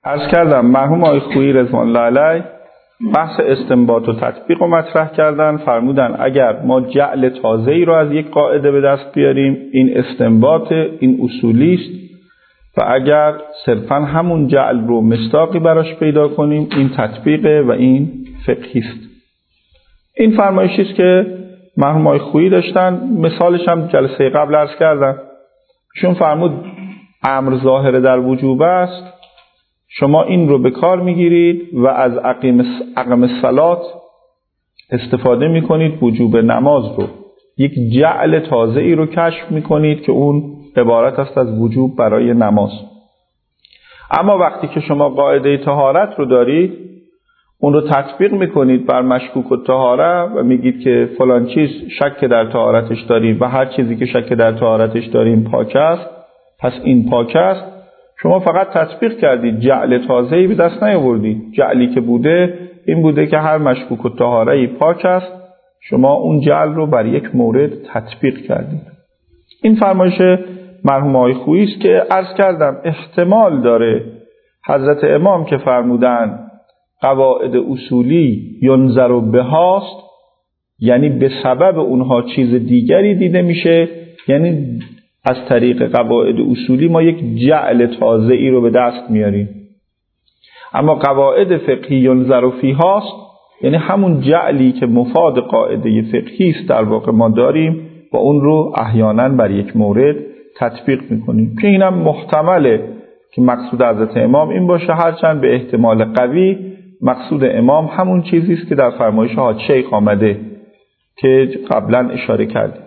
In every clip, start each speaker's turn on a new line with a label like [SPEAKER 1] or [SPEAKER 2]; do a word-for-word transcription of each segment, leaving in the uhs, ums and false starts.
[SPEAKER 1] عرض کردم مرحوم آقای خویی رضوان الله علیه بحث استنباط و تطبیق رو مطرح کردن. فرمودن اگر ما جعل تازه‌ای رو از یک قاعده به دست بیاریم این استنباط، این اصولی است، و اگر صرفاً همون جعل رو مصداقی براش پیدا کنیم این تطبیقه و این فقهی است. این فرمایشی است که مرحوم آقای خویی داشتن. مثالش هم جلسه قبل عرض کردم. چون فرمود امر ظاهر در وجوب است، شما این رو به کار میگیرید و از اقیم اقام الصلات استفاده میکنید، وجوب نماز رو، یک جعل تازه ای رو کشف میکنید که اون عبارت است از وجوب برای نماز. اما وقتی که شما قاعده طهارت رو دارید اون رو تطبیق میکنید بر مشکوک الطهاره و میگید که فلان چیز شک در طهارتش داریم و هر چیزی که شک در طهارتش داریم پاک است، پس این پاک است. شما فقط تطبیق کردید، جعل تازه‌ای به دست نیاوردید. جعلی که بوده این بوده که هر مشکوک الطهاره‌ای پاک است، شما اون جعل رو بر یک مورد تطبیق کردید. این فرمایش مرحوم آقای خویی است که عرض کردم احتمال داره حضرت امام که فرمودن قواعد اصولی ینظر بهاست، یعنی به سبب اونها چیز دیگری دیده میشه، یعنی از طریق قواعد اصولی ما یک جعل تازه ای رو به دست میاریم. اما قواعد فقهی ینظر فیهاست، یعنی همون جعلی که مفاد قاعده فقهی است در واقع ما داریم و اون رو احیانا بر یک مورد تطبیق میکنیم، که اینم محتمله که مقصود حضرت امام این باشه، هرچند به احتمال قوی مقصود امام همون چیزی است که در فرمایش حاج شیخ آمده که قبلا اشاره کردیم.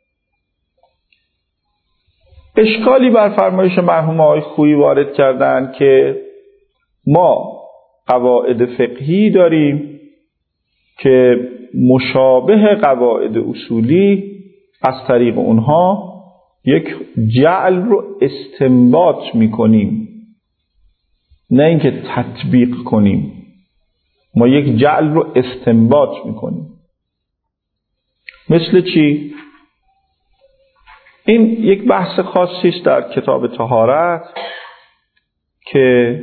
[SPEAKER 1] اشکالی بر فرمایش مرحوم آقای خویی وارد کردن که ما قواعد فقهی داریم که مشابه قواعد اصولی، از طریق اونها یک جعل رو استنباط میکنیم، نه اینکه تطبیق کنیم. ما یک جعل رو استنباط میکنیم. مثل چی؟ این یک بحث خاصی است در کتاب طهارت که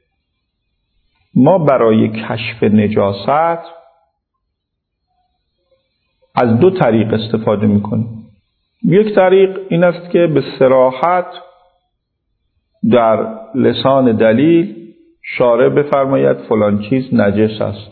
[SPEAKER 1] ما برای کشف نجاست از دو طریق استفاده میکنیم. یک طریق این است که به صراحت در لسان دلیل شارع بفرماید فلان چیز نجس است.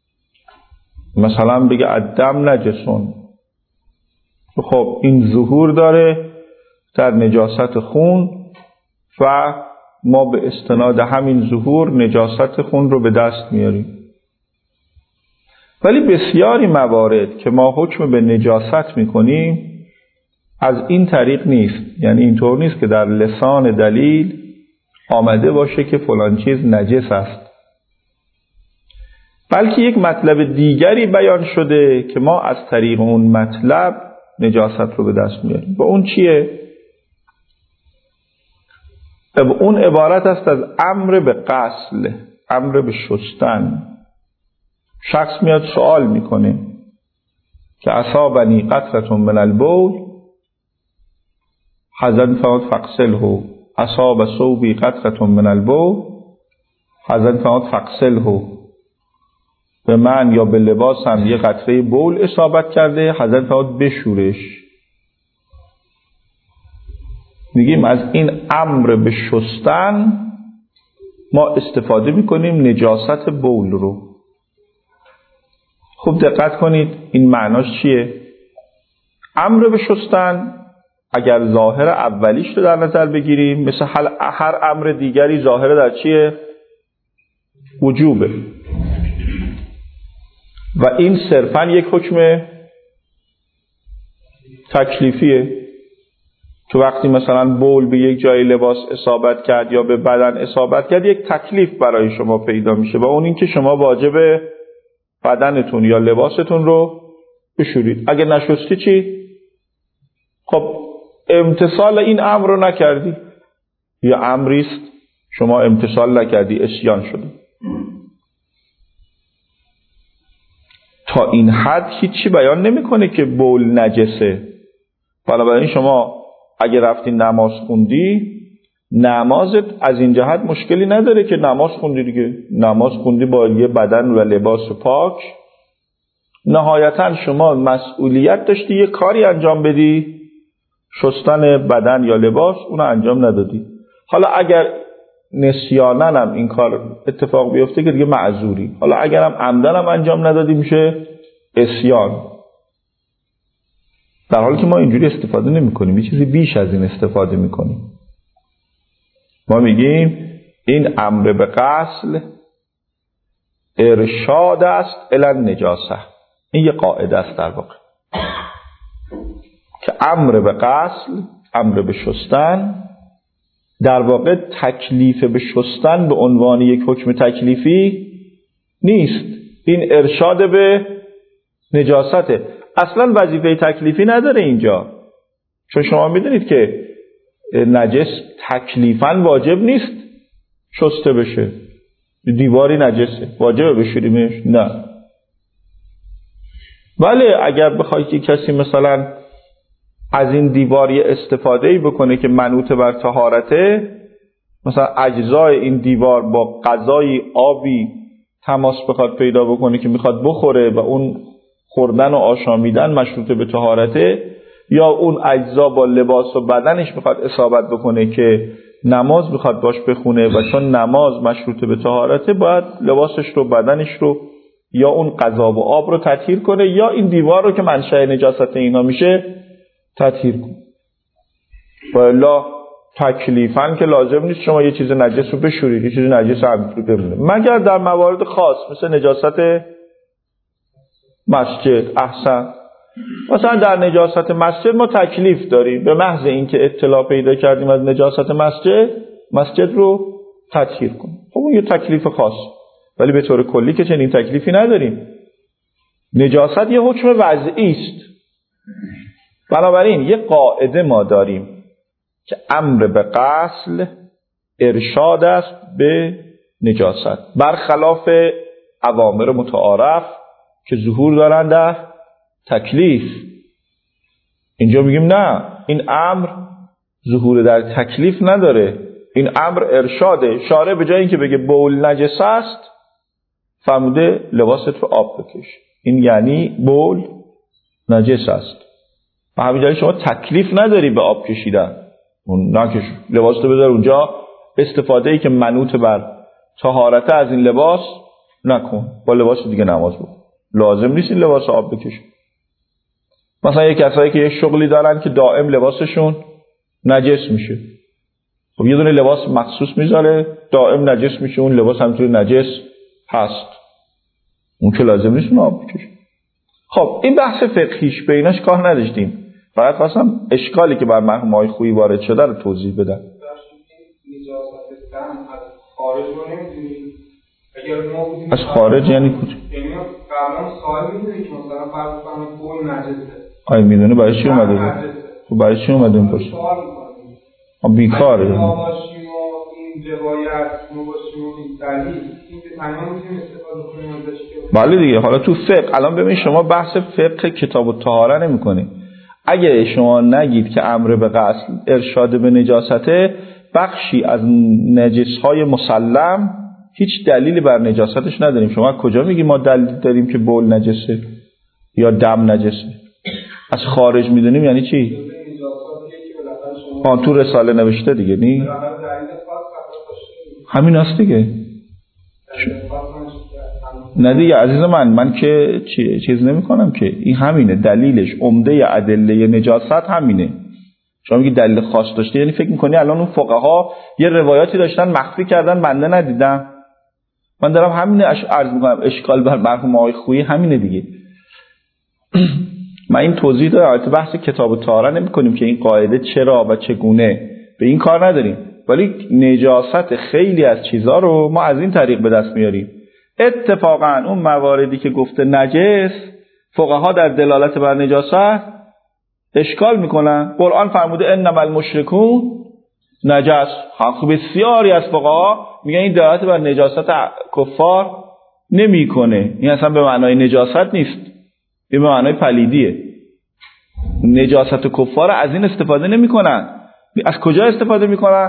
[SPEAKER 1] مثلا بگه الدم نجسون، خب این ظهور داره در نجاست خون و ما به استناد همین ظهور نجاست خون رو به دست میاریم. ولی بسیاری موارد که ما حکم به نجاست میکنیم از این طریق نیست. یعنی اینطور نیست که در لسان دلیل آمده باشه که فلان چیز نجس است، بلکه یک مطلب دیگری بیان شده که ما از طریق اون مطلب نجاست رو به دست میاریم. و اون چیه؟ اون عبارت است از امر به غسل، امر به شستن. شخص میاد سوال میکنه که اصابنی قطرة من البول حزن فقط فغسله، اصاب ثوبی قطرة من البول حزن فقط فغسله. به من یا به لباسم یه قطره بول اصابت کرده، حضرت فرمود بشورش. میگیم از این امر به شستن ما استفاده میکنیم نجاست بول رو. خوب دقت کنید این معناش چیه؟ امر به شستن اگر ظاهر اولیش رو در نظر بگیریم، مثل هر امر دیگری ظاهر در چیه؟ وجوبه. و این صرفاً یک حکم تکلیفیه که وقتی مثلا بول به یک جای لباس اصابت کرد یا به بدن اصابت کرد یک تکلیف برای شما پیدا میشه و اون این که شما واجب بدنتون یا لباستون رو بشورید. اگه نشستی چی؟ خب امتثال این امر رو نکردی، یا امریست شما امتثال نکردی، عصیان شده. تا این حد هیچی بیان نمیکنه که بول نجسه. بنابراین شما اگه رفتی نماز خوندی نمازت از این جهت مشکلی نداره که نماز خوندی دیگه، نماز خوندی با یه بدن و لباس پاک، نهایتا شما مسئولیت داشتی یه کاری انجام بدی، شستن بدن یا لباس، اونو انجام ندادی. حالا اگر نسیاناً هم این کار اتفاق بیفته که دیگه معذوری، حالا اگرم عمدن هم انجام ندادی میشه عصیان. در حالی که ما اینجوری استفاده نمی کنیم، یه چیزی بیش از این استفاده می کنیم. ما میگیم این امر به غسل ارشاد است الی النجاسه. این یه قاعده است در واقع که امر به غسل، امر به شستن، در واقع تکلیف به شستن به عنوان یک حکم تکلیفی نیست، این ارشاد به نجاسته. اصلا وظیفه تکلیفی نداره اینجا، چون شما میدونید که نجس تکلیفاً واجب نیست شسته بشه. دیواری نجسه واجبه بشوریمش؟ نه. بله اگر بخوای که کسی مثلا از این دیواری استفاده‌ای بکنه که منوط بر طهارته، مثلا اجزای این دیوار با غذای آبی تماس بخواد پیدا بکنه که میخواد بخوره و اون خوردن و آشامیدن مشروط به طهارته، یا اون اجزا با لباس و بدنش میخواد اصابت بکنه که نماز میخواد باش بخونه و چون نماز مشروط به طهارته باید لباسش رو، بدنش رو، یا اون غذا و آب رو تطهیر کنه، یا این دیوار رو که منشأ نجاست اینا میشه تطهیر کنه. والا تکلیفاً که لازم نیست شما یه چیز نجس رو بشورید، یه چیز نجس همینطوری بمونه، مگر در موارد خاص مثل نجاست مسجد. احسن. مثلا در نجاست مسجد ما تکلیف داریم، به محض اینکه اطلاع پیدا کردیم از نجاست مسجد، مسجد رو تطهیر کنیم. خب اون یه تکلیف خاص، ولی به طور کلی که چنین تکلیفی نداریم. نجاست یه حکم وضعی است. بنابراین یه قاعده ما داریم که امر به غسل ارشاد است به نجاست، برخلاف اوامر متعارف که ظهور دارند در تکلیف. اینجا میگیم نه، این امر ظهور در تکلیف نداره، این امر ارشاده. شارع به جای اینکه بگه بول نجس است فرموده لباست رو آب بکش، این یعنی بول نجس است. و همینجوری شما تکلیف نداری به آب کشیدن، اون نکش، لباس رو بذار اونجا، استفاده ای که منوط بر طهارت از این لباس نکن، با لباس دیگه نماز بکن. لازم نیست این لباس آب بکش. مثلا یک کسایی که یه شغلی دارن که دائم لباسشون نجس میشه، خب یه دونه لباس مخصوص میذاره دائم نجس میشه، اون لباس همینطوری نجس هست، اون که لازم نیست اون آب بکشه. خب این بحث فقهیش به ایناش کار نداشتیم، فقط خواستم اشکالی که بر مرحوم آقای خویی وارد شده رو توضیح بدم. از خارج یعنی کجا؟
[SPEAKER 2] یعنی قبلا سوال می‌کنه که مثلا فرض کنید بول نجسه.
[SPEAKER 1] آیا میدونه برای چی اومده؟ خب برای چی اومده این پرسش؟ خب بیکاره.
[SPEAKER 2] ما باشیم و این روایت ما باشیم و این دلیل این که تمام میتونیم استفاده کنیم ازش که
[SPEAKER 1] بله دیگه. حالا تو فقه الان ببین شما بحث فقه کتاب الطهاره نمی‌کنید. اگه شما نگید که امر به غسل ارشاد به نجاسته، بخشی از نجس‌های مسلم هیچ دلیلی بر نجاستش نداریم. شما کجا میگی ما دلیل داریم که بول نجسه یا دم نجسه؟ از خارج میدونیم یعنی چی؟ آن تو رساله نوشته دیگه نی؟ همین هست دیگه. نه دیگه عزیز من، من که چی؟ چیز نمی کنم که این همینه دلیلش، عمده ادله نجاست همینه. شما میگی دلیل خاص داشته، یعنی فکر میکنی الان اون فقها یه روایاتی داشتن مخفی کردن بنده ندیدم؟ من دارم همینه عرض میکنم، اشکال بر مرحوم آقای خویی همینه دیگه. من این توضیح دارم. البته بحث کتاب الطهاره نمی‌کنیم که این قاعده چرا و چگونه، به این کار نداریم، ولی نجاست خیلی از چیزا رو ما از این طریق به دست میاریم. اتفاقا اون مواردی که گفته نجس، فقها در دلالت بر نجاست اشکال میکنن. قرآن فرموده انما المشرکون نجس. حق بسیاری از فقها میگن این دلالت بر نجاست کفار نمیکنه، این اصلا به معنای نجاست نیست، این به معنای پلیدیه. نجاست کفار از این استفاده نمیکنن. از کجا استفاده میکنن؟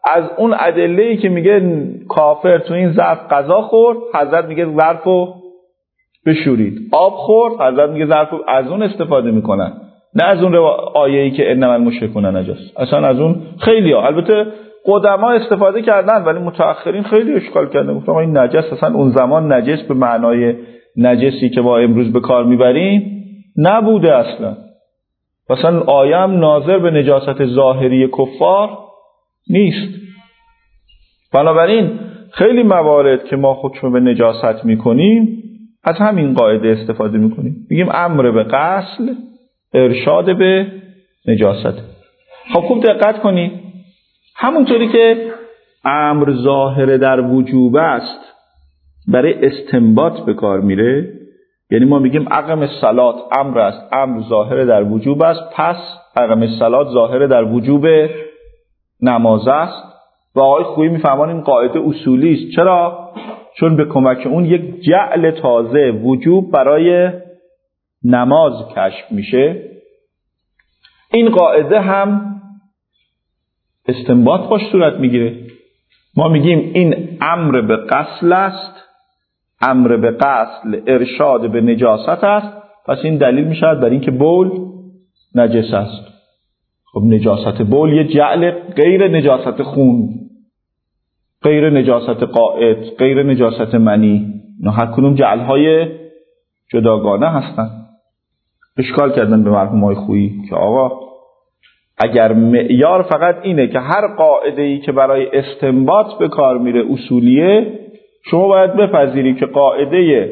[SPEAKER 1] از اون ادله‌ای که میگه کافر تو این ظرف غذا خورد، حضرت میگه ظرفو بشورید. آب خورد، حضرت میگه ظرفو، از اون استفاده میکنن، نه از اون آیه‌ای که انما المشرکون نجس. اصلا از اون خیلی‌ها، البته قدما استفاده کردن ولی متأخرین خیلی اشکال کردن، گفتن این نجس اصلا اون زمان نجس به معنای نجسی که ما امروز به کار میبریم نبوده اصلا. مثلا آیه هم ناظر به نجاست ظاهری کفار نیست. بنابراین خیلی موارد که ما خودشون به نجاست میکنیم از همین قاعده استفاده میکنیم، میگیم امر به غسل ارشاد به نجاست. خب خوب دقت کنید، همونطوری که امر ظاهر در وجوب است برای استنباط به کار میره، یعنی ما میگیم اقم الصلات امر است، امر ظاهر در وجوب است، پس اقم الصلات ظاهر در وجوب نماز است. و آقای خویی میفهمان این قاعده اصولی است. چرا؟ چون به کمک اون یک جعل تازه وجوب برای نماز کشف میشه. این قاعده هم استنباط باش صورت میگیره. ما میگیم این امر به غسل است، امر به غسل ارشاد به نجاست است، پس این دلیل میشود برای اینکه بول نجس است. خب نجاست بول یه جعل غیر نجاست خون، غیر نجاست قائط، غیر نجاست منی، نه هر کدوم جعل‌های جداگانه هستن. اشکال کردن به مرحومای خویی که آقا اگر معیار فقط اینه که هر قاعده‌ای که برای استنباط به کار میره اصولیه، شما باید بپذیرید که قاعده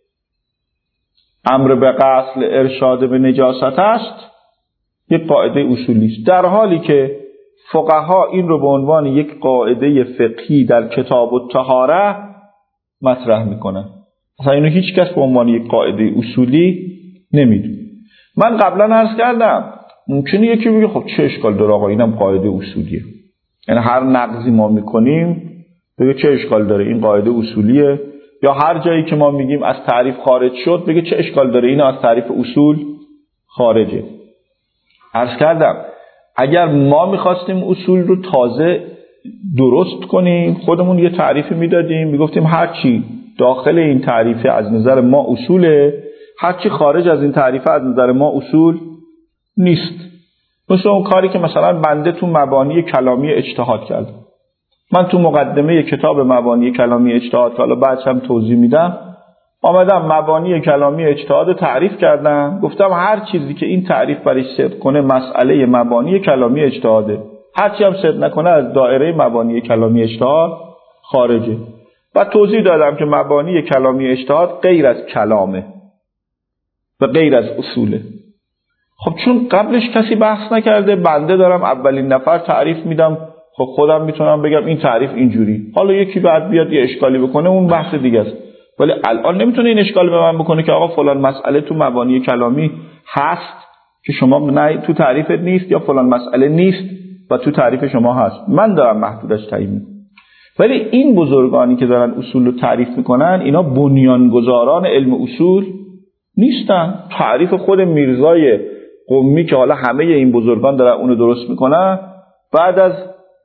[SPEAKER 1] امر به غسل ارشاد به نجاست است یک قاعده اصولی است، در حالی که فقها این رو به عنوان یک قاعده فقهی در کتاب الطهاره مطرح میکنن. اصلا اینو هیچ کس به عنوان یک قاعده اصولی نمیدونه. من قبلا عرض کردم ممکنه یکی بگه خب چه اشکال داره آقا اینم قاعده اصولیه، یعنی هر نقضی ما میکنیم بگه چه اشکال داره این قاعده اصولیه، یا هر جایی که ما میگیم از تعریف خارج شد بگه چه اشکال داره این از تعریف اصول خارجه. عرض کردم اگر ما میخواستیم اصول رو تازه درست کنیم خودمون یه تعریفی میدادیم، میگفتیم هر چی داخل این تعریفه از نظر ما اصوله، هر چی خارج از این تعریفه از نظر ما اصول نیست. مثل اون کاری که مثلا بنده تو مبانی کلامی اجتهاد کردم. من تو مقدمه کتاب مبانی کلامی اجتهاد که حالا بعدش هم توضیح میدم آمدم مبانی کلامی اجتهاد تعریف کردم، گفتم هر چیزی که این تعریف برش صدق کنه مسئله مبانی کلامی اجتهاده، هر چی هم صدق نکنه از دایره مبانی کلامی اجتهاد خارجه. و توضیح دادم که مبانی کلامی اجتهاد غیر از کلامه و غیر از اصوله. خب چون قبلش کسی بحث نکرده بنده دارم اولین نفر تعریف میدم، خب خودم میتونم بگم این تعریف اینجوری، حالا یکی بعد بیاد یه اشکالی بکنه اون بحث دیگه است، ولی الان نمیتونه این اشکال به من بکنه که آقا فلان مسئله تو مبانی کلامی هست که شما نه تو تعریفت نیست، یا فلان مسئله نیست و تو تعریف شما هست، من دارم محدودش تعیین میکنم. ولی این بزرگانی که دارن اصول رو تعریف میکنن اینا بنیانگذاران علم اصول نیستن. تعریف خود میرزای قمی که حالا همه این بزرگان دارن اونو درست میکنن بعد از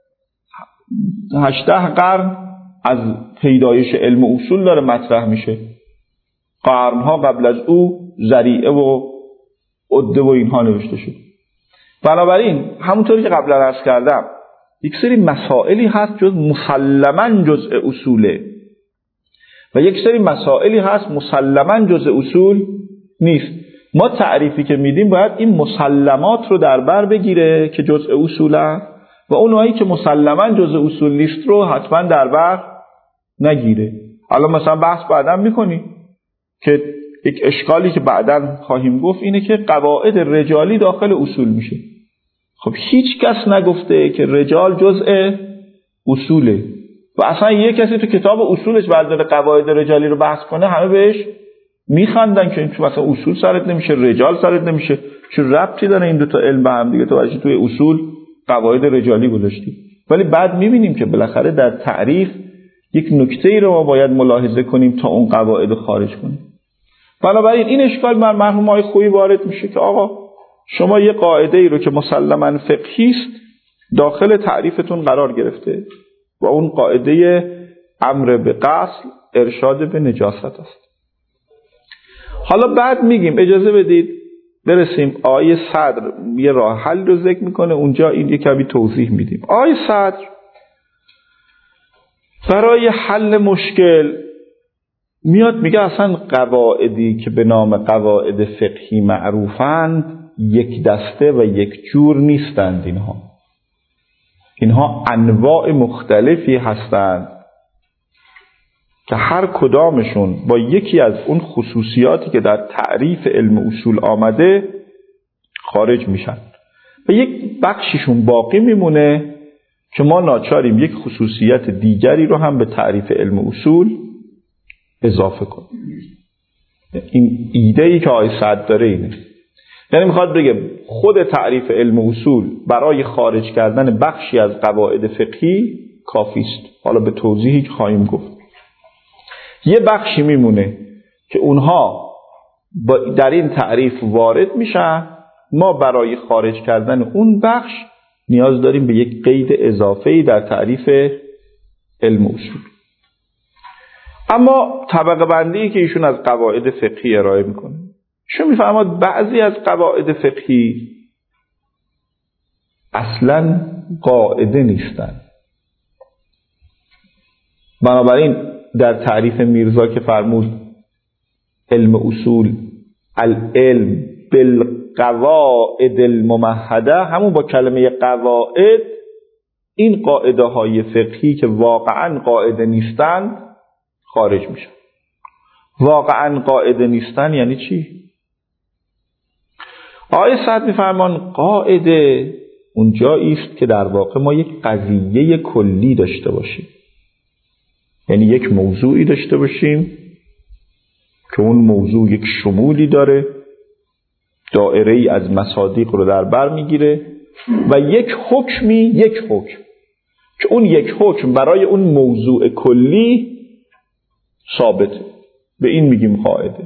[SPEAKER 1] هجده قرن از پیدایش علم اصول داره مطرح میشه. قرنها قبل از او ذریعه و عده و اینها نوشته شد. بنابراین همونطوری که قبلا عرض کردم یک سری مسائلی هست جز مسلماً جزء اصوله و یک سری مسائلی هست مسلماً جزء اصول نیست. ما تعریفی که میدیم باید این مسلمات رو در بر بگیره که جزء اصولن و اونایی که مسلماً جزء اصول نیست رو حتما در بر نگیره. حالا مثلا بحث بعداً میکنیم که یک اشکالی که بعداً خواهیم گفت اینه که قواعد رجالی داخل اصول میشه. خب هیچ کس نگفته که رجال جزء اصوله و اصلا یک کسی تو کتاب اصولش برداره قواعد رجالی رو بحث کنه همه بهش میخندن که چون مثلا اصول سرت نمیشه رجال سرت نمیشه، چه ربطی داره این دو تا علم به هم دیگه، تو واسه توی اصول قواعد رجالی گذاشتی. ولی بعد میبینیم که بالاخره در تعریف یک نکته‌ای رو ما باید ملاحظه کنیم تا اون قواعد رو خارج کنیم. بنابراین این اشکال بر مرحومای خویی وارد میشه که آقا شما یه قاعده ای رو که مسلماً فقهی است داخل تعریفتون قرار گرفته و اون قاعده امر به غسل ارشاد به نجاست است. حالا بعد میگیم اجازه بدید برسیم آیه صدر یه راه حل رو ذکر میکنه، اونجا این یک کمی توضیح میدیم. آیه صدر برای حل مشکل میاد میگه اصلا قواعدی که به نام قواعد فقهی معروفند یک دسته و یک جور نیستند. اینها اینها انواع مختلفی هستند که هر کدامشون با یکی از اون خصوصیاتی که در تعریف علم اصول آمده خارج میشن و یک بخشیشون باقی میمونه که ما ناچاریم یک خصوصیت دیگری رو هم به تعریف علم اصول اضافه کنیم. این ایده‌ای که آیه صدر داره اینه، یعنی میخواد بگه خود تعریف علم اصول برای خارج کردن بخشی از قواعد فقهی کافی است. حالا به توضیحی که خواهیم گفت. یه بخشی میمونه که اونها در این تعریف وارد میشن، ما برای خارج کردن اون بخش نیاز داریم به یک قید اضافه‌ای در تعریف علم اصول. اما طبقه بندی که ایشون از قواعد فقهی ارائه میکنه، ایشون میفرماد بعضی از قواعد فقهی اصلاً قاعده نیستن. بنابراین در تعریف میرزا که فرمود علم اصول العلم بالقواعد الممهده، همون با کلمه قواعد این قاعده های فقهی که واقعا قاعده نیستند خارج میشن. واقعا قاعده نیستن یعنی چی؟ آیه صدر میفرمان قاعده اونجایی است که در واقع ما یک قضیه کلی داشته باشیم، یعنی یک موضوعی داشته باشیم که اون موضوع یک شمولی داره، دایره‌ای از مصادیق رو در بر میگیره و یک حکمی یک حکم که اون یک حکم برای اون موضوع کلی ثابته، به این میگیم قاعده.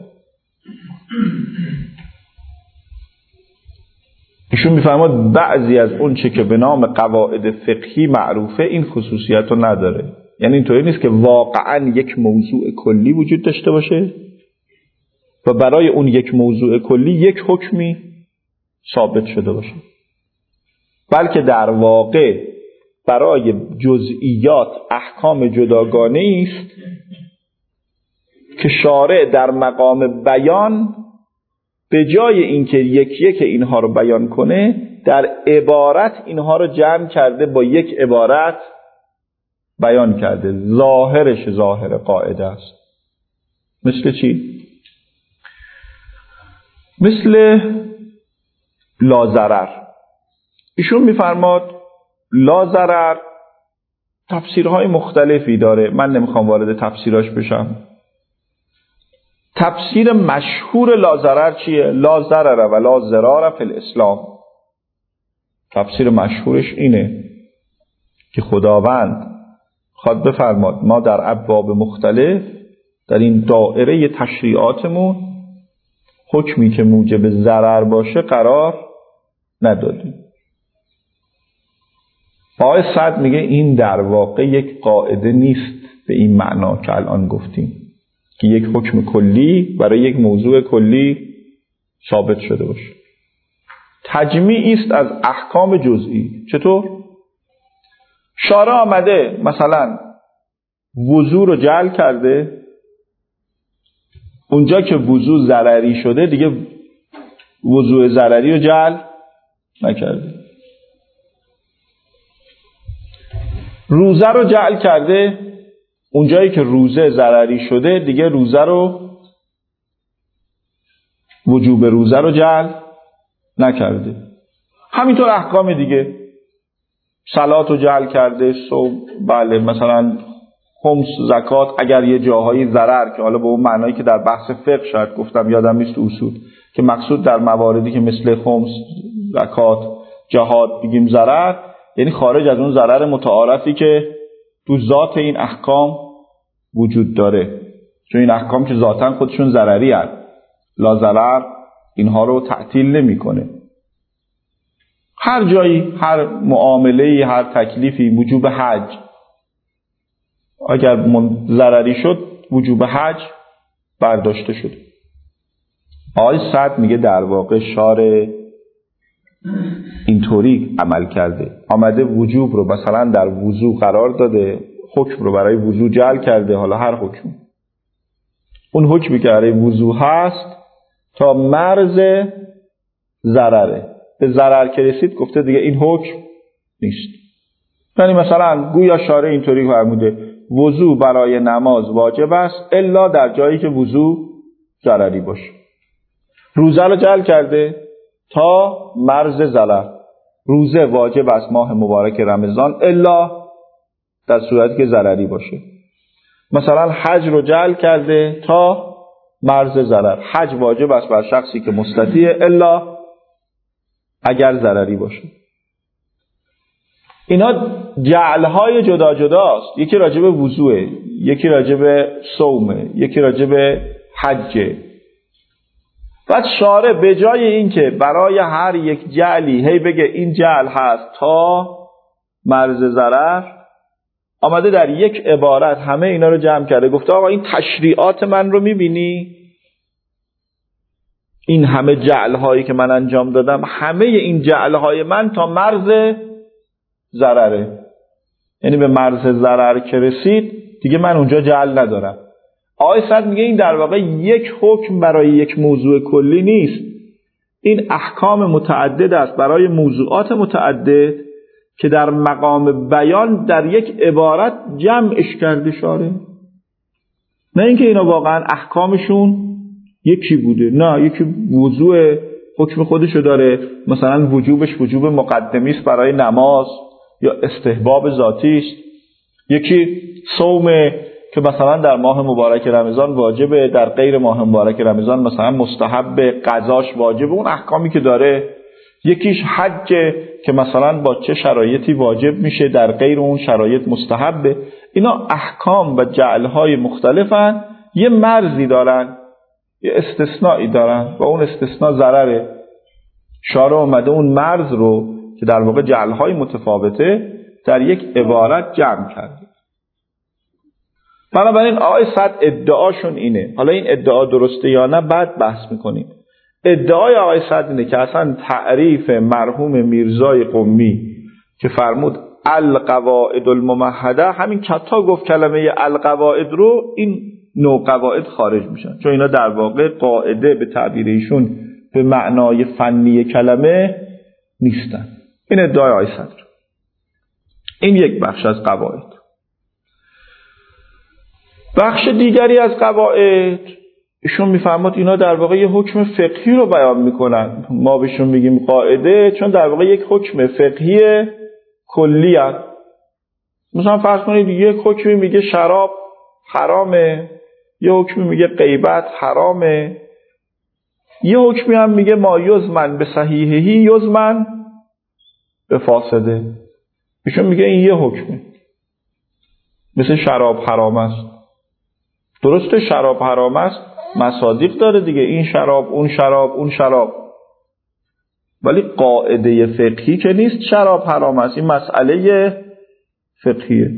[SPEAKER 1] ایشون میفرماد بعضی از اون چه که به نام قواعد فقهی معروفه این خصوصیت رو نداره. یعنی اینطوری نیست که واقعا یک موضوع کلی وجود داشته باشه و برای اون یک موضوع کلی یک حکمی ثابت شده باشه، بلکه در واقع برای جزئیات احکام جداگانه است که شارع در مقام بیان به جای اینکه یک یک اینها رو بیان کنه در عبارت اینها رو جمع کرده با یک عبارت بیان کرده. ظاهرش ظاهر قاعده است. مثل چی؟ مثل لا ضرر. ایشون میفرماد لا ضرر تفسیرهای مختلفی داره، من نمیخوام وارد تفسیراش بشم. تفسیر مشهور لا ضرر چیه؟ لا ضرر و لا ضرار فی الاسلام. تفسیر مشهورش اینه که خداوند خواد بفرماد ما در ابواب مختلف در این دایره تشریعاتمون حکمی که موجب ضرر باشه قرار ندادیم. آیه صد میگه این در واقع یک قاعده نیست به این معنا که الان گفتیم که یک حکم کلی برای یک موضوع کلی ثابت شده باشه. تجمیعی است از احکام جزئی. چطور؟ شارع آمده مثلا وضو رو جعل کرده، اونجا که وضو ضرری شده دیگه وضو ضرری رو جعل نکرده. روزه رو جعل کرده، اونجایی که روزه ضرری شده دیگه روزه رو وجوب روزه رو جعل نکرده. همینطور احکام دیگه، صلات رو جعل کرده، صوم، بله مثلا خمس، زکات، اگر یه جاهایی ضرر که حالا به اون معنایی که در بحث فقه شاید گفتم یادم نیست اصول که مقصود در مواردی که مثل خمس، زکات، جهاد بگیم ضرر، یعنی خارج از اون ضرر متعارفی که تو ذات این احکام وجود داره، چون این احکام که ذاتاً خودشون ضرری هست، لا ضرر اینها رو تعطیل نمی کنه. هر جایی، هر معامله‌ای، هر تکلیفی، وجوب حج اگر ضرری شد وجوب حج برداشته شد. آقای سعد میگه در واقع شارع اینطوری عمل کرده، آمده وجوب رو مثلا در وضو قرار داده، حکم رو برای وضو جعل کرده. حالا هر حکم، اون حکمی که برای وضو هست تا مرز ضرره، به ضرر که رسید گفته دیگه این حکم نیست. یعنی مثلا گویا شارع اینطوری فرموده وضو برای نماز واجب است الا در جایی که وضو ضرری باشه. روزه رو جعل کرده تا مرز ضرر، روزه واجب است ماه مبارک رمضان الا در صورتی که ضرری باشه. مثلا حج رو جعل کرده تا مرز ضرر، حج واجب است بر شخصی که مستطیع الا اگر ضرری باشه. اینا جعلهای جدا جداست، یکی راجب وضوئه، یکی راجب صومه، یکی راجب حجه. بعد شارع به جای این که برای هر یک جعلی هی بگه این جعل هست تا مرز ضرر، آمده در یک عبارت همه اینا رو جمع کرده، گفته آقا این تشریعات من رو میبینی؟ این همه جعلهایی که من انجام دادم، همه این جعلهای من تا مرز ضرره، یعنی به مرز ضرر که رسید دیگه من اونجا جعل ندارم. آقای سعد میگه این در واقع یک حکم برای یک موضوع کلی نیست، این احکام متعدد است برای موضوعات متعدد که در مقام بیان در یک عبارت جمعش کرده شاره. نه اینکه اینا واقعا احکامشون یکی بوده، نه، یکی موضوع حکم خودشو داره، مثلا وجوبش وجوب مقدمی است برای نماز یا استحباب ذاتی است، یکی صومه که مثلا در ماه مبارک رمضان واجبه، در غیر ماه مبارک رمضان مثلا مستحب، قضاش واجبه، اون احکامی که داره. یکیش حجه که مثلا با چه شرایطی واجب میشه، در غیر اون شرایط مستحبه. اینا احکام و جعلهای مختلفن، یه مرزی دارن، یه استثنایی دارن و اون استثناء ضرره. شارع اومده اون مرز رو که در واقع جعلهای متفاوته در یک عبارت جمع کرده. بنابراین آقای سعد ادعاشون اینه، حالا این ادعا درسته یا نه بعد بحث میکنیم. ادعای آقای سعد اینه که اصلا تعریف مرحوم میرزای قمی که فرمود القواعد الممهده، همین کتا گفت کلمه القواعد رو، این نوع قواعد خارج میشن، چون اینا در واقع قاعده به تعبیر ایشون به معنای فنی کلمه نیستن. این ادعای آقای سعد. این یک بخش از قواعد. بخش دیگری از قواعد ایشون میفرماد اینا در واقع یه حکم فقهی رو بیان میکنن. ما بهشون میگیم قاعده چون در واقع یک حکم فقهی کلی هست. مثلا فرض کنید یک حکمی میگه شراب حرامه، یه حکمی میگه غیبت حرامه، یه حکمی هم میگه ما یزمن به صحیحهی یزمن به فاسده. ایشون میگه این یه حکمه، مثل شراب حرام است. درسته شراب حرام است، مصادیق داره دیگه، این شراب اون شراب اون شراب، ولی قاعده فقهی که نیست شراب حرام است، این مسئله فقهیه.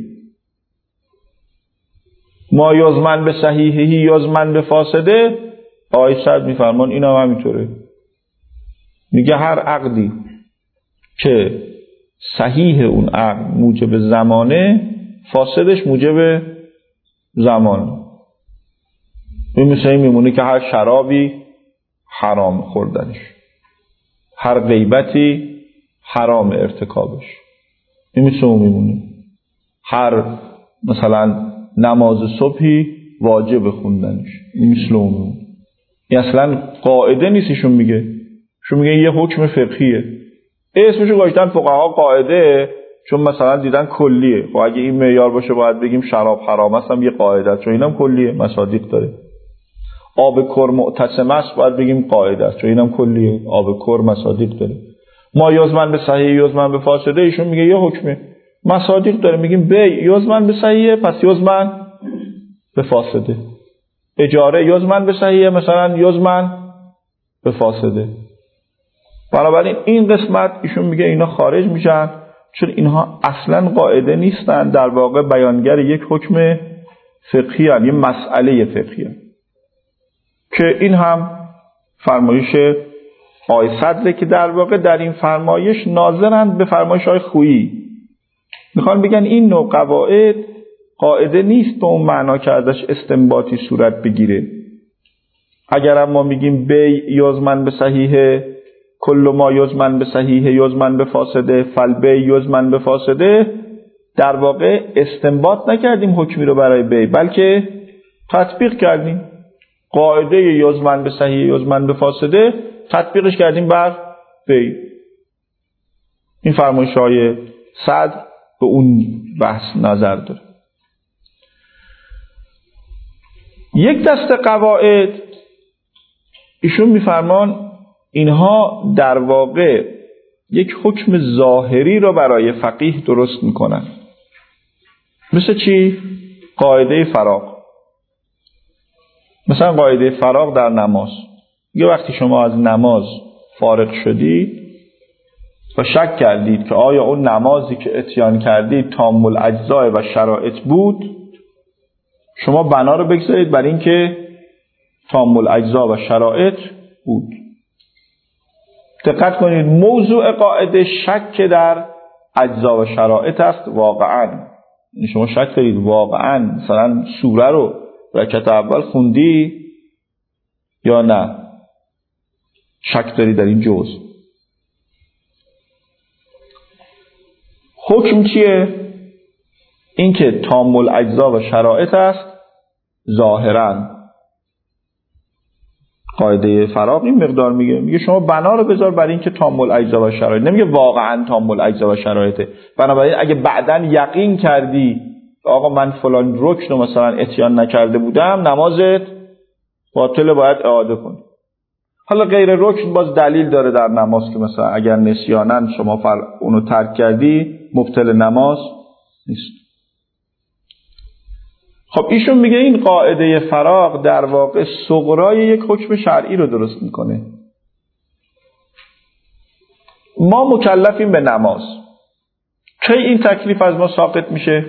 [SPEAKER 1] ما یزمن به صحیحهی یزمن به فاسده، آقای سعد میفرمان این هم همینطوره. میگه هر عقدی که صحیح اون عقد موجب زمانه، فاسدش موجب زمان. این مثل این میمونه که هر شرابی حرام خوردنش، هر غیبتی حرام ارتکابش. این مثل اون میمونه. هر مثلا نماز صبحی واجب خوندنش. این مثل اون میمونه. این اصلا قاعده نیستشون میگه، شون میگه یه حکم فقهیه. اسمشو گذاشتن فقها قاعده چون مثلا دیدن کلیه. خب اگه این معیار باشه باید بگیم شراب حرام است هم یه قاعده است، چون اینم کلیه، مصادیق داره. آب کر معتصم است باید بگیم قاعده است، چون اینم کلیه، آب کر مصادیق داره. ما یزمن به صحیح یزمن به فاسده، ایشون میگه یه حکمه، مصادیق داره، میگیم به یزمن به صحیح پس یزمن به فاسده. اجاره یزمن به صحیح مثلا یزمن به فاسده. بنابراین این قسمت ایشون میگه اینا خارج میشن، چون اینها اصلا قاعده نیستن، در واقع بیانگر یک حکم فقهی هستند، یه مسئله فقهی هستند. که این هم فرمایش آقای صدره که در واقع در این فرمایش ناظرند به فرمایش های خویی. میخوان بگن این نوع قواعد قاعده نیست به اون معنا که ازش استنباطی صورت بگیره. اگر ما میگیم بی یزمن به صحیحه، کل ما یزمن به صحیحه یزمن به فاسده، فل بی یزمن به فاسده، در واقع استنباط نکردیم حکمی رو برای بی، بلکه تطبیق کردیم. قاعده یزمن به صحیحه یزمن به فاسده تطبیقش کردیم بر بی. این فرمایش های صدر به اون بحث نظر داره. یک دسته قواعد ایشون میفرمان اینها در واقع یک حکم ظاهری رو برای فقیه درست میکنن. مثل چی؟ قاعده فراغ. مثلا قاعده فراغ در نماز. یه وقتی شما از نماز فارغ شدید و شک کردید که آیا اون نمازی که اتیان کردید تام الاجزاء و شرایط بود، شما بنا رو بگذارید بر این که تام الاجزاء و شرایط بود. دقت کنید، موضوع قاعده شک در اجزا و شرایط است واقعا. شما شک دارید واقعا مثلا سوره رو رکعت اول خوندی یا نه، شک داری در این جزء. حکم چیه؟ این که تام الاجزا و شرایط است ظاهرا. قاعده فراغ این مقدار میگه، میگه شما بنا رو بذار برای این که تام الاجزا و شرایط، نمیگه واقعا تام الاجزا و شرایطه. بنابراین اگه بعداً یقین کردی آقا من فلان رکن رو مثلا اتیان نکرده بودم، نمازت باطل، باید اعاده کنی. حالا غیر رکن باز دلیل داره در نماز که مثلا اگر نسیاناً شما فر اونو ترک کردی مبطل نماز نیست. خب ایشون میگه این قاعده فراغ در واقع صغرای یک حکم شرعی رو درست میکنه. ما مکلفیم به نماز. کی این تکلیف از ما ساقط میشه؟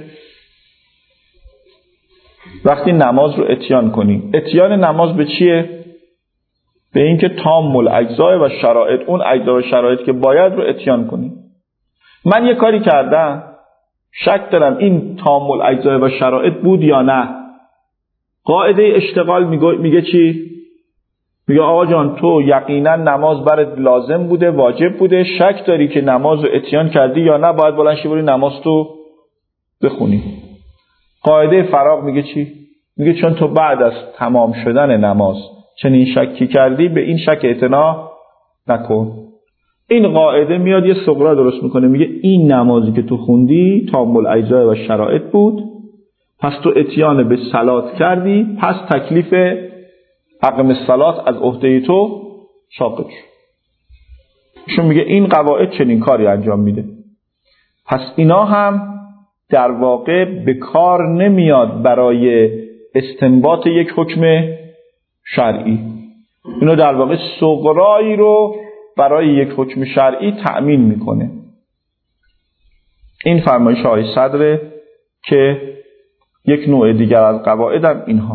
[SPEAKER 1] وقتی نماز رو اتیان کنیم. اتیان نماز به چیه؟ به این که تام الاجزاء و شرایط، اون اجزا و شرایط که باید رو اتیان کنیم. من یه کاری کردم، شک دارم این تام الاجزاء و شرایط بود یا نه. قاعده اشتغال میگه, میگه چی؟ میگه آقا جان تو یقینا نماز برات لازم بوده، واجب بوده، شک داری که نماز رو اتیان کردی یا نه، باید بلند شی بری نماز تو بخونی. قاعده فراغ میگه چی؟ میگه چون تو بعد از تمام شدن نماز چنین شکی کردی، به این شک اعتنا نکن. این قاعده میاد یه صغرا درست میکنه، میگه این نمازی که تو خوندی تام الاجزاء و شرایط بود، پس تو اتیان به صلات کردی، پس تکلیف اقم الصلات از عهده تو ساقط شد. ایشون میگه این قواعد چنین کاری انجام میده. پس اینا هم در واقع به کار نمیاد برای استنباط یک حکم شرعی. اینو در واقع صغرایی رو برای یک حکم شرعی تأمین میکنه. این فرمایش های صدره که یک نوع دیگر از قواعد هم اینها.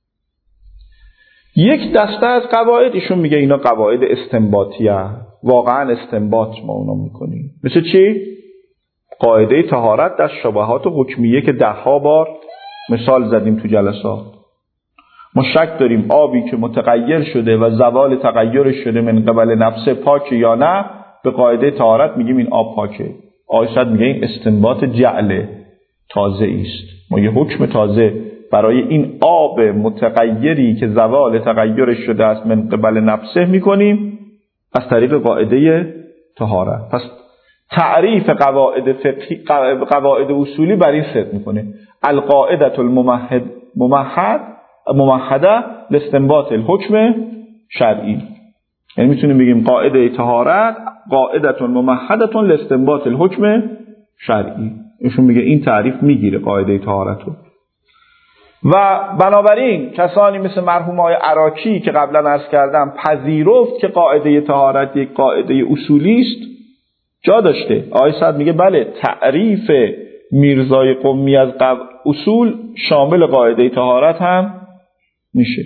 [SPEAKER 1] یک دسته از قواعد ایشون میگه اینا قواعد استنباطی هست. واقعا استنباط ما اونا میکنیم. مثل چی؟ قاعده طهارت در شبهات و حکمیه که ده ها بار مثال زدیم تو جلسات. ما شک داریم آبی که متغیر شده و زوال تغییر شده من قبل نفسه پاکه یا نه، به قاعده طهارت میگیم این آب پاکه. آیشت میگه این استنباط جعل تازه است. ما یه حکم تازه برای این آب متغیری که زوال تغییر شده است من قبل نفسه میکنیم از طریق قاعده طهارت. پس تعریف قواعد فقهی، قواعد اصولی بر این ست میکنه. القاعده الممهد ممهد ممهده لاستنباط الحکم شرعی. یعنی میتونیم بگیم قاعده طهارت قاعده ممهده لاستنباط الحکم شرعی. ایشون میگه این تعریف میگیره قاعده طهارت رو. و بنابراین کسانی مثل مرحوم آقای عراقی که قبلا عرض کردم پذیرفت که قاعده طهارت یک قاعده اصولی است جا داشته. آقای سعد میگه بله تعریف میرزای قمی از اصول شامل قاعده طهارت هم میشه.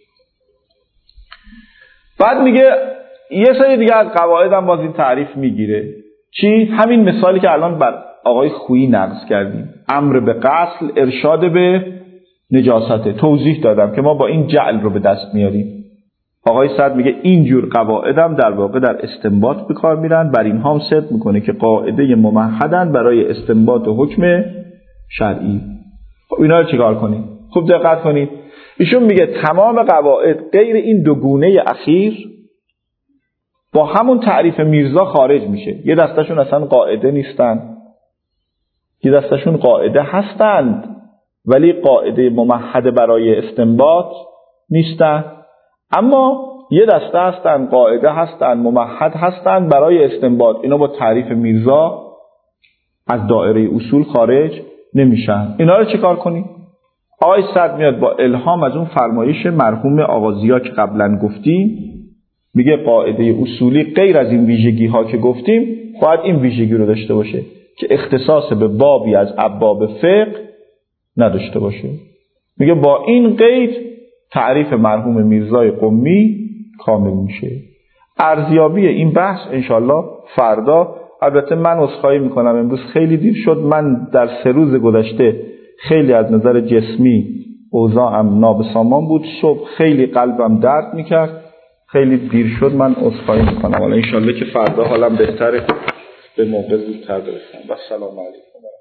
[SPEAKER 1] بعد میگه یه سری دیگه از قواعد هم باز این تعریف میگیره. چی؟ همین مثالی که الان بر آقای خویی نقض کردیم، امر به غسل، ارشاد به نجاسته، توضیح دادم که ما با این جعل رو به دست میاریم. آقای سعد میگه اینجور قواعد هم در واقع در استنباط به کار میرن، بر اینها هم صدق میکنه که قاعده ممهدن برای استنباط حکم شرعی. خب اینا رو چیکار کنیم؟ خوب دقت کنید. ایشون میگه تمام قواعد غیر این دو گونه اخیر با همون تعریف میرزا خارج میشه. یه دستشون اصلا قاعده نیستن، یه دستشون قاعده هستند ولی قاعده ممهد برای استنباط نیستن، اما یه دسته هستن قاعده هستن ممهد هستن برای استنباط. اینا با تعریف میرزا از دایره اصول خارج نمیشن. اینا رو چیکار کنیم؟ آقای سعد میاد با الهام از اون فرمایش مرحوم آغازیا که قبلا گفتیم، میگه قاعده اصولی غیر از این ویژگی ها که گفتیم باید این ویژگی رو داشته باشه که اختصاص به بابی از ابواب فقه نداشته باشه. میگه با این قید تعریف مرحوم میرزای قمی کامل میشه. ارزیابی این بحث انشالله فردا. البته من عذرخواهی میکنم امروز خیلی دیر شد، من در سه روز گذشته خیلی از نظر جسمی اوضاعم نابسامان بود، صبح خیلی قلبم درد میکرد، خیلی دیر شد، من عذرخواهی میکنم. حالا انشالله که فردا حالم بهتره به موقع زودتر برسم. و السلام علیکم.